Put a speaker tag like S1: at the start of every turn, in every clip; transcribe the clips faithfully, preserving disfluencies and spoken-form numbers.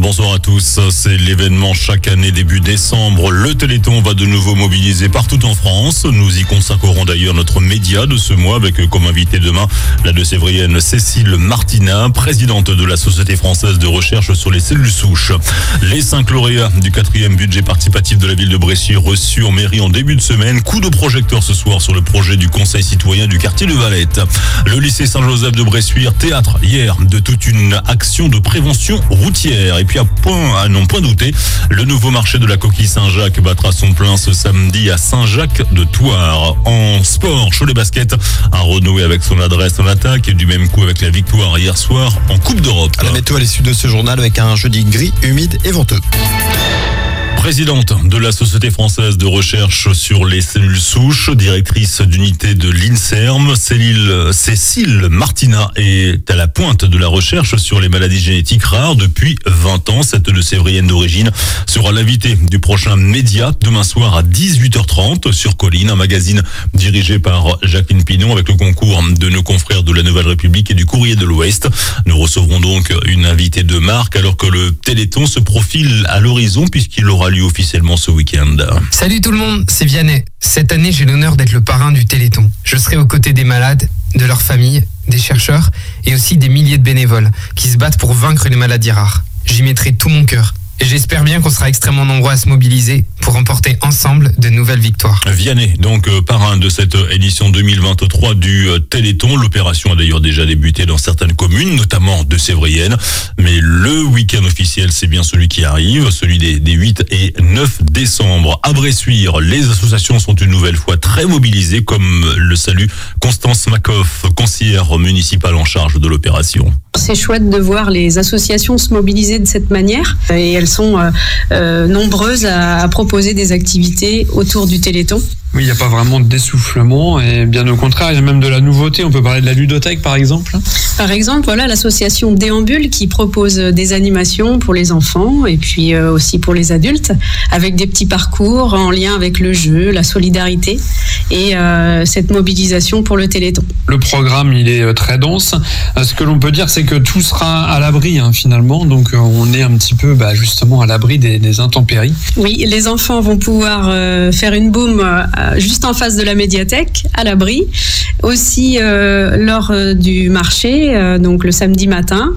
S1: Bonsoir à tous, c'est l'événement chaque année début décembre. Le Téléthon va de nouveau mobiliser partout en France. Nous y consacrerons d'ailleurs notre média de ce mois avec comme invité demain la deux-sévrienne Cécile Martina, présidente de la Société française de recherche sur les cellules souches. Les cinq lauréats du quatrième budget participatif de la ville de Bressuire reçus en mairie en début de semaine. Coup de projecteur ce soir sur le projet du conseil citoyen du quartier de Valette. Le lycée Saint-Joseph de Bressuire, théâtre hier de toute une action de prévention routière. Et puis à point, à n'en point douter, le nouveau marché de la coquille Saint-Jacques battra son plein ce samedi à Saint-Jacques de Thouars. En sport, Cholet Basket a renoué avec son adresse en attaque et du même coup avec la victoire hier soir en Coupe d'Europe.
S2: La météo à l'issue de ce journal avec un jeudi gris, humide et venteux.
S1: Présidente de la Société française de recherche sur les cellules souches, directrice d'unité de l'INSERM, Cécile, Cécile Martina est à la pointe de la recherche sur les maladies génétiques rares depuis vingt ans. Cette deux-sévrienne d'origine sera l'invitée du prochain média demain soir à dix-huit heures trente sur Colline, un magazine dirigé par Jacqueline Pinon avec le concours de nos confrères de la Nouvelle République et du Courrier de l'Ouest. Nous recevrons donc une invitée de marque alors que le Téléthon se profile à l'horizon puisqu'il aura lieu officiellement ce week-end.
S3: Salut tout le monde, c'est Vianney. Cette année, j'ai l'honneur d'être le parrain du Téléthon. Je serai aux côtés des malades, de leurs familles, des chercheurs et aussi des milliers de bénévoles qui se battent pour vaincre les maladies rares. J'y mettrai tout mon cœur. Et j'espère bien qu'on sera extrêmement nombreux à se mobiliser pour remporter ensemble de nouvelles victoires.
S1: Vianney, donc euh, parrain de cette édition deux mille vingt-trois du euh, Téléthon. L'opération a d'ailleurs déjà débuté dans certaines communes, notamment de Sévrienne. Mais le week-end officiel, c'est bien celui qui arrive, celui des, des huit et neuf décembre. À Bressuire, les associations sont une nouvelle fois très mobilisées, comme le salue Constance Macoff, conseillère municipale en charge de l'opération.
S4: C'est chouette de voir les associations se mobiliser de cette manière et elles sont euh, euh, nombreuses à, à proposer des activités autour du Téléthon.
S5: Oui, il n'y a pas vraiment de dessoufflement et bien au contraire, il y a même de la nouveauté. On peut parler de la ludothèque par exemple.
S4: Par exemple, voilà l'association Déambule qui propose des animations pour les enfants et puis euh, aussi pour les adultes avec des petits parcours en lien avec le jeu, la solidarité et euh, cette mobilisation pour le Téléthon.
S5: Le programme, il est très dense. Ce que l'on peut dire, c'est que tout sera à l'abri hein, finalement. Donc on est un petit peu bah, justement à l'abri des, des intempéries.
S4: Oui, les enfants vont pouvoir euh, faire une boum euh, juste en face de la médiathèque, à l'abri. Aussi euh, lors euh, du marché, euh, donc le samedi matin.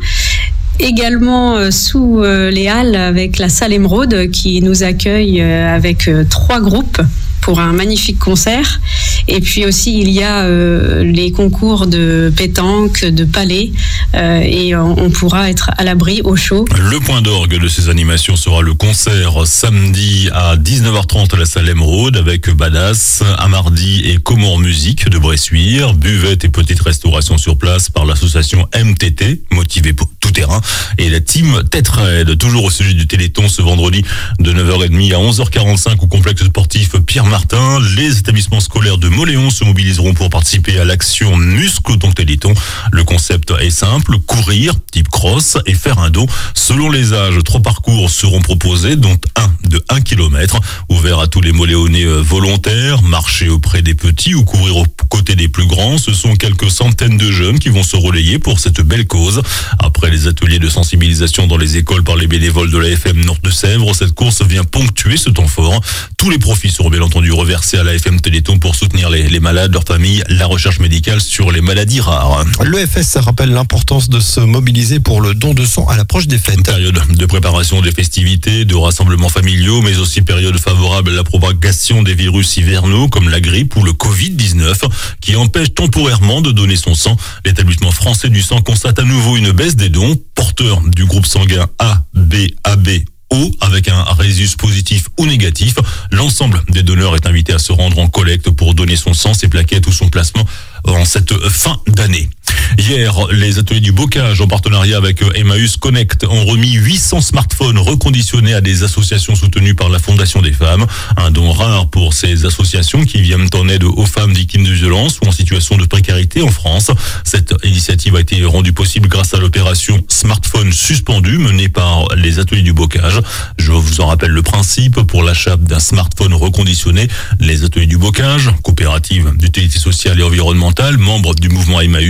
S4: Également euh, sous euh, les halles avec la salle Émeraude qui nous accueille euh, avec euh, trois groupes pour un magnifique concert. Et puis aussi, il y a euh, les concours de pétanque, de palais, euh, et on, on pourra être à l'abri, au chaud.
S1: Le point d'orgue de ces animations sera le concert samedi à dix-neuf heures trente à la salle Émeraude avec Badass, Amardi et Comore Musique de Bressuire, buvette et petite restauration sur place par l'association M T T, motivée pour tout terrain, et la team Tetraed. Toujours au sujet du Téléthon ce vendredi de neuf heures trente à onze heures quarante-cinq au complexe sportif Pierre Martin, les établissements scolaires de Moléon se mobiliseront pour participer à l'action Muscle dans Téléthon. Le concept est simple, courir, type cross, et faire un don. Selon les âges, trois parcours seront proposés, dont un de un kilomètre, ouvert à tous les Moléonais volontaires, marcher auprès des petits ou courir aux côtés des plus grands. Ce sont quelques centaines de jeunes qui vont se relayer pour cette belle cause. Après les ateliers de sensibilisation dans les écoles par les bénévoles de la F M Nord de Sèvres, cette course vient ponctuer ce temps fort. Tous les profits seront bien entendu reversés à la F M Téléthon pour soutenir les, les malades, leurs familles, la recherche médicale sur les maladies rares.
S2: L'E F S rappelle l'importance de se mobiliser pour le don de sang à l'approche des fêtes.
S1: Période de préparation des festivités, de rassemblements familiaux, mais aussi période favorable à la propagation des virus hivernaux comme la grippe ou le covid dix-neuf qui empêche temporairement de donner son sang. L'établissement français du sang constate à nouveau une baisse des dons. Porteur du groupe sanguin A, B, A B, O, avec un résus positif ou négatif, l'ensemble des donneurs est invité à se rendre en collecte pour donner son sang, ses plaquettes ou son placement en cette fin d'année. Hier, les ateliers du bocage en partenariat avec Emmaüs Connect ont remis huit cents smartphones reconditionnés à des associations soutenues par la Fondation des femmes. Un don rare pour ces associations qui viennent en aide aux femmes victimes de violences ou en situation de précarité en France. Cette initiative a été rendue possible grâce à l'opération Smartphone suspendu menée par les ateliers du bocage. Je vous en rappelle le principe. Pour l'achat d'un smartphone reconditionné, les ateliers du bocage, coopérative d'utilité sociale et environnementale, membre du mouvement Emmaüs, permet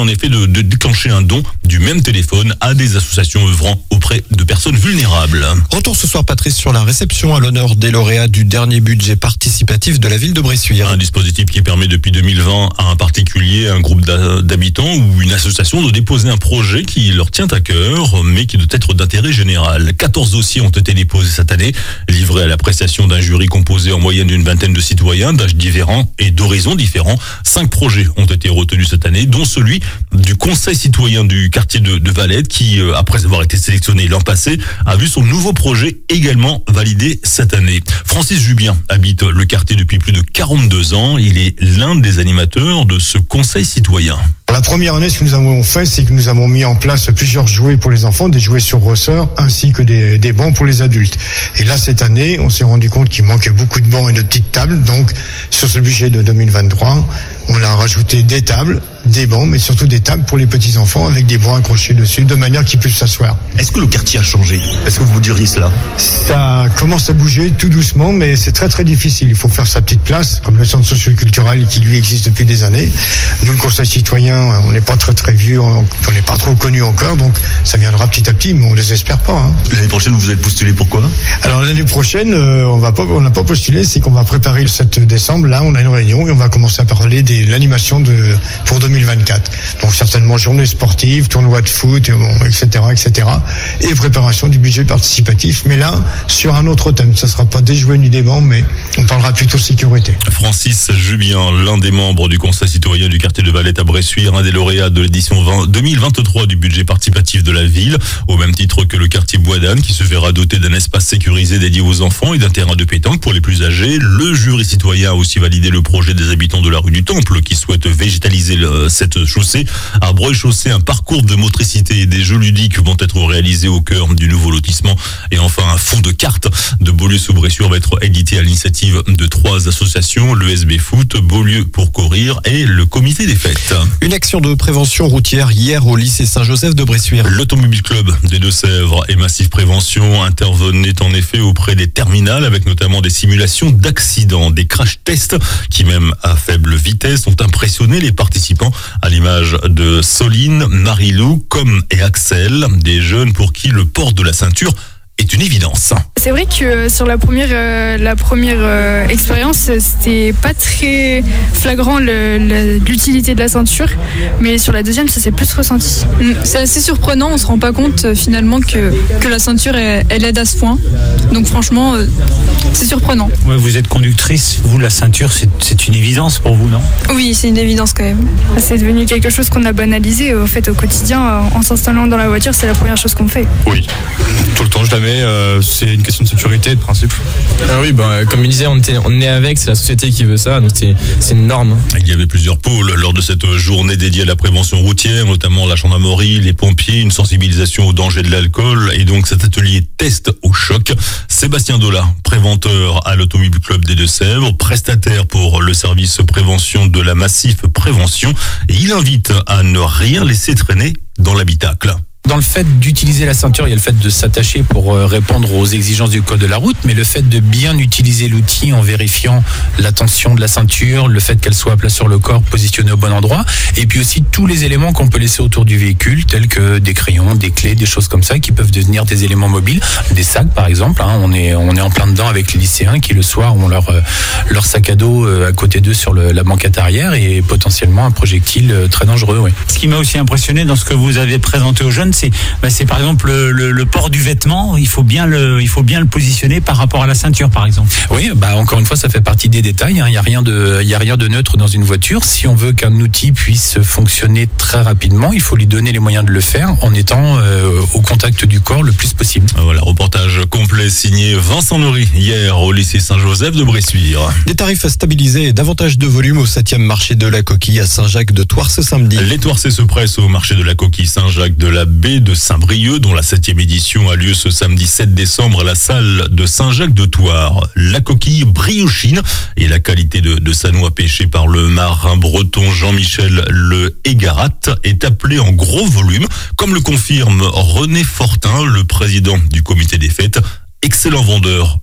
S1: en effet de, de déclencher un don du même téléphone à des associations œuvrant auprès de personnes vulnérables.
S2: Retour ce soir, Patrice, sur la réception à l'honneur des lauréats du dernier budget participatif de la ville de Bressuire.
S1: Un dispositif qui permet depuis deux mille vingt à un particulier, un groupe d'habitants ou une association de déposer un projet qui leur tient à cœur, mais qui doit être d'intérêt général. quatorze dossiers ont été déposés cette année, livrés à l'appréciation d'un jury composé en moyenne d'une vingtaine de citoyens d'âges différents et d'horizons différents. Cinq projets ont été retenus cette année, dont celui du Conseil citoyen du quartier de, de Valette, qui, après avoir été sélectionné l'an passé, a vu son nouveau projet également validé cette année. Francis Jubien habite le quartier depuis plus de quarante-deux ans. Il est l'un des animateurs de ce Conseil citoyen.
S6: La première année, ce que nous avons fait, c'est que nous avons mis en place plusieurs jouets pour les enfants, des jouets sur ressort, ainsi que des, des bancs pour les adultes. Et là, cette année, on s'est rendu compte qu'il manquait beaucoup de bancs et de petites tables. Donc, sur ce budget de deux mille vingt-trois, on a rajouté des tables, des bancs, mais surtout des tables pour les petits-enfants avec des bancs accrochés dessus, de manière qu'ils puissent s'asseoir.
S7: Est-ce que le quartier a changé? Est-ce que vous diriez cela?
S6: Ça commence à bouger tout doucement, mais c'est très très difficile. Il faut faire sa petite place, comme le centre socio-culturel qui lui existe depuis des années. Nous, le Conseil citoyen, on n'est pas très très vieux, on n'est pas trop connu encore, donc ça viendra petit à petit, mais on ne les espère pas. Hein.
S7: L'année prochaine, vous vous êtes postulé pourquoi?
S6: Alors l'année prochaine, euh, on va pas, on n'a pas postulé, c'est qu'on va préparer le sept décembre. Là, on a une réunion et on va commencer à parler de l'animation de pour deux mille vingt-quatre. Donc certainement journée sportive, tournoi de foot, bon, et cetera, et cetera. Et préparation du budget participatif. Mais là, sur un autre thème, ça sera pas des jouets ni des bancs, mais on parlera plutôt sécurité.
S1: Francis Jubien, l'un des membres du Conseil citoyen du quartier de Valette à Bressuire, un des lauréats de l'édition deux mille vingt-trois du budget participatif de la ville, au même titre que le quartier Bois d'Anne, qui se verra doté d'un espace sécurisé dédié aux enfants et d'un terrain de pétanque pour les plus âgés. Le jury citoyen a aussi validé le projet des habitants de la rue du Temple qui souhaitent végétaliser le, cette chaussée. Arbres et chaussées, un parcours de motricité et des jeux ludiques vont être réalisés au cœur du nouveau lotissement. Et enfin, un fond de cartes de Beaulieu sous Bressuire va être édité à l'initiative de trois associations, l'E S B Foot, Beaulieu pour courir et le Comité des fêtes.
S2: Une action de prévention routière hier au lycée Saint-Joseph de Bressuire.
S1: L'Automobile Club des Deux-Sèvres et Massif Prévention intervenaient en effet auprès des terminales avec notamment des simulations d'accidents, des crash tests qui, même à faible vitesse, ont impressionné les participants, à l'image de Soline, Marilou, Com et Axel, des jeunes pour qui le port de la ceinture est une évidence.
S8: C'est vrai que sur la première, euh, la première euh, expérience, c'était pas très flagrant le, le, l'utilité de la ceinture, mais sur la deuxième, ça s'est plus ressenti.
S9: C'est assez surprenant, on se rend pas compte euh, finalement que, que la ceinture elle, elle aide à ce point. Donc franchement, euh, c'est surprenant.
S10: Ouais, vous êtes conductrice, vous la ceinture, c'est, c'est une évidence pour vous, non?
S9: Oui, c'est une évidence quand même.
S8: C'est devenu quelque chose qu'on a banalisé. Au fait, au quotidien, en s'installant dans la voiture, c'est la première chose qu'on fait.
S11: Oui, tout le temps je la mets. Euh, c'est une question de sécurité, de principe.
S12: Ah oui, bah, comme il disait, on, était, on est avec, c'est la société qui veut ça, donc c'est, c'est une norme.
S1: Il y avait plusieurs pôles lors de cette journée dédiée à la prévention routière, notamment la gendarmerie, les pompiers, une sensibilisation au danger de l'alcool et donc cet atelier test au choc. Sébastien Dola, préventeur à l'Automobile Club des Deux-Sèvres, prestataire pour le service prévention de la Massif Prévention, et il invite à ne rien laisser traîner dans l'habitacle.
S13: Dans le fait d'utiliser la ceinture, il y a le fait de s'attacher pour répondre aux exigences du code de la route, mais le fait de bien utiliser l'outil en vérifiant la tension de la ceinture, le fait qu'elle soit à plat sur le corps, positionnée au bon endroit, et puis aussi tous les éléments qu'on peut laisser autour du véhicule, tels que des crayons, des clés, des choses comme ça, qui peuvent devenir des éléments mobiles, des sacs par exemple. Hein, on est on est en plein dedans avec les lycéens qui le soir ont leur leur sac à dos à côté d'eux sur le, la banquette arrière et potentiellement un projectile très dangereux. Oui.
S10: Ce qui m'a aussi impressionné dans ce que vous avez présenté aux jeunes, c'est, bah, c'est par exemple le, le, le port du vêtement. Il faut bien le, il faut bien le positionner par rapport à la ceinture, par exemple.
S13: Oui, bah encore une fois, ça fait partie des détails. Il hein. y a rien de, il y a rien de neutre dans une voiture. Si on veut qu'un outil puisse fonctionner très rapidement, il faut lui donner les moyens de le faire en étant euh, au contact du corps le plus possible.
S1: Voilà, reportage complet signé Vincent Neury hier au lycée Saint-Joseph de Bressuire.
S2: Des tarifs stabilisés et davantage de volume au septième marché de la Coquille à Saint-Jacques de Thouars ce samedi.
S1: Les Thouarsais se pressent au marché de la Coquille Saint-Jacques de la Baie de Saint-Brieuc, dont la septième édition a lieu ce samedi sept décembre à la salle de Saint-Jacques de Thouars. La coquille briochine et la qualité de, de sa noix pêchée par le marin breton Jean-Michel Le Hégarat est appelée en gros volume, comme le confirme René Fortin, le président du comité des fêtes. Excellent vendeur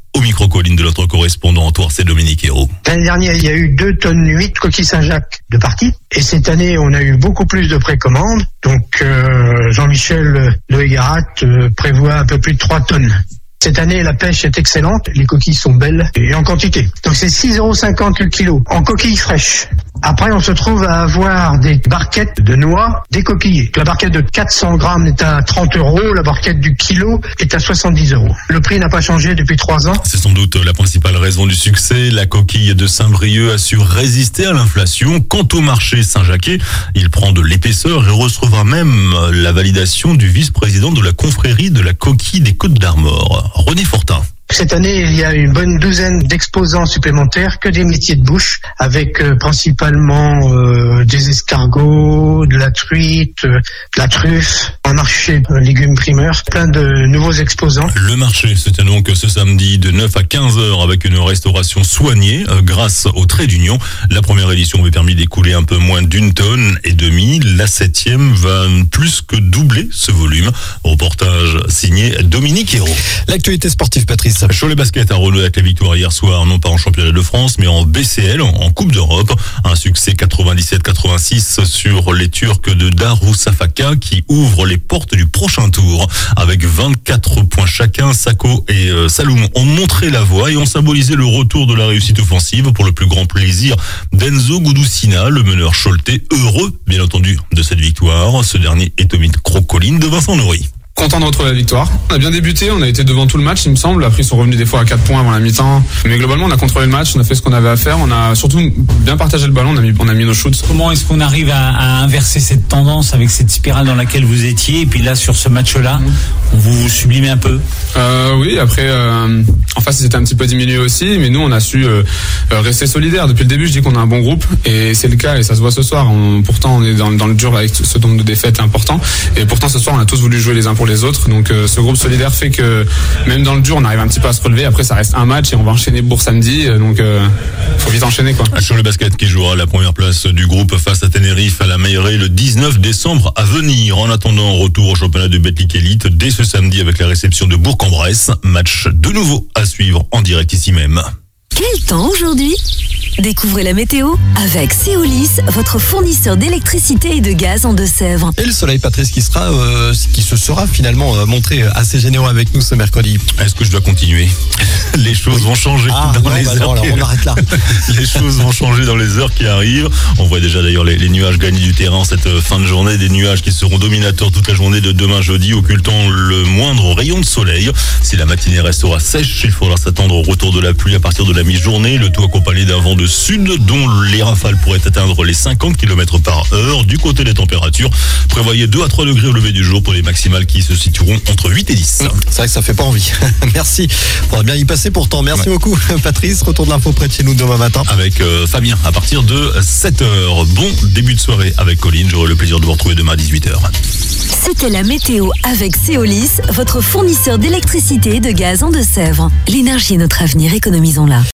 S1: Au micro Colline de notre correspondant en Tours, c'est Dominique Hérault.
S14: L'année dernière, il y a eu deux tonnes huit coquilles Saint-Jacques de parties. Et cette année, on a eu beaucoup plus de précommandes. Donc, euh, Jean-Michel Loégarat euh, prévoit un peu plus de trois tonnes. Cette année, la pêche est excellente. Les coquilles sont belles et en quantité. Donc, c'est six euros cinquante le kilo en coquilles fraîches. Après, on se trouve à avoir des barquettes de noix décoquillées. La barquette de quatre cents grammes est à trente euros. La barquette du kilo est à soixante-dix euros. Le prix n'a pas changé depuis trois ans.
S1: C'est sans doute la principale raison du succès. La coquille de Saint-Brieuc a su résister à l'inflation. Quant au marché Saint-Jacquais, il prend de l'épaisseur et recevra même la validation du vice-président de la confrérie de la coquille des Côtes d'Armor, René Fortin.
S14: Cette année, il y a une bonne douzaine d'exposants supplémentaires, que des métiers de bouche, avec euh, principalement euh, des escargots, de la truite, euh, de la truffe, un marché de légumes primeurs, plein de nouveaux exposants.
S1: Le marché se tient donc ce samedi de neuf à quinze heures avec une restauration soignée euh, grâce au trait d'union. La première édition avait permis d'écouler un peu moins d'une tonne et demie. La septième va plus que doubler ce volume. Reportage signé Dominique Hérault.
S2: L'actualité sportive, Patrice.
S1: Cholet Basket a renoué avec la victoire hier soir, non pas en championnat de France, mais en B C L, en Coupe d'Europe. Un succès quatre-vingt-dix-sept quatre-vingt-six sur les Turcs de Darüşşafaka qui ouvrent les portes du prochain tour. Avec vingt-quatre points chacun, Sako et euh, Saloum ont montré la voie et ont symbolisé le retour de la réussite offensive pour le plus grand plaisir d'Enzo Gudusina, le meneur choletais, heureux, bien entendu, de cette victoire. Ce dernier est au micro-colline de Vincent Nory.
S11: Content de retrouver la victoire. On a bien débuté, on a été devant tout le match, il me semble. Après, ils sont revenus des fois à quatre points avant la mi-temps. Mais globalement, on a contrôlé le match, on a fait ce qu'on avait à faire. On a surtout bien partagé le ballon, on a mis, on a mis nos shoots.
S10: Comment est-ce qu'on arrive à, à inverser cette tendance avec cette spirale dans laquelle vous étiez? Et puis là, sur ce match-là, on vous sublimez un peu?
S11: euh, Oui, après, euh, en face, ils étaient un petit peu diminués aussi. Mais nous, on a su euh, rester solidaires. Depuis le début, je dis qu'on a un bon groupe. Et c'est le cas, et ça se voit ce soir. On, pourtant, on est dans, dans le dur avec ce nombre de défaites important. Et pourtant, ce soir, on a tous voulu jouer les uns pour les autres. Donc euh, ce groupe solidaire fait que même dans le dur, on arrive un petit peu à se relever. Après, ça reste un match et on va enchaîner Bourg samedi. Donc euh, faut vite enchaîner, quoi.
S1: Cholet Basket qui jouera la première place du groupe face à Tenerife à la Meilleray le dix-neuf décembre à venir. En attendant, retour au championnat de Betclic Elite dès ce samedi avec la réception de Bourg-en-Bresse. Match de nouveau à suivre en direct ici même.
S15: Quel temps aujourd'hui? Découvrez la météo avec Céolis, votre fournisseur d'électricité et de gaz en Deux-Sèvres.
S2: Et le soleil, Patrice, qui sera, euh, qui se sera finalement euh, montré assez généreux avec nous ce mercredi.
S1: Est-ce que je dois continuer? Les choses vont changer
S2: ah,
S1: dans
S2: non,
S1: les
S2: bah
S1: heures.
S2: Non, alors on arrête là.
S1: Les choses vont changer dans les heures qui arrivent. On voit déjà d'ailleurs les, les nuages gagner du terrain cette fin de journée, des nuages qui seront dominateurs toute la journée de demain jeudi, occultant le moindre rayon de soleil. Si la matinée restera sèche, il faudra s'attendre au retour de la pluie à partir de la mi-journée, le tout accompagné d'un vent de sud dont les rafales pourraient atteindre les cinquante kilomètres par heure. Du côté des températures, prévoyez deux à trois degrés au lever du jour pour les maximales qui se situeront entre huit et dix.
S2: C'est vrai que ça fait pas envie. Merci. Faudra bien y passer pourtant. Merci ouais. beaucoup, Patrice. Retour de l'info près de chez nous demain matin.
S1: Avec euh, Fabien à partir de sept heures. Bon début de soirée avec Colline. J'aurai le plaisir de vous retrouver demain à dix-huit heures.
S15: C'était la météo avec Céolis, votre fournisseur d'électricité et de gaz en Deux-Sèvres. L'énergie est notre avenir, économisons-la.